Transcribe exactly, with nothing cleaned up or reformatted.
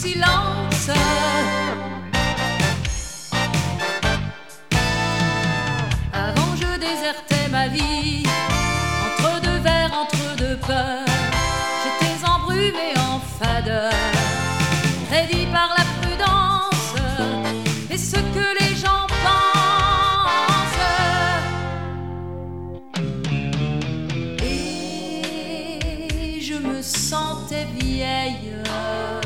silence. Avant je désertais ma vie, entre deux vers, entre deux peurs. J'étais embrumée en fadeur, raidie par la prudence et ce que les gens pensent. Et je me sentais vieille.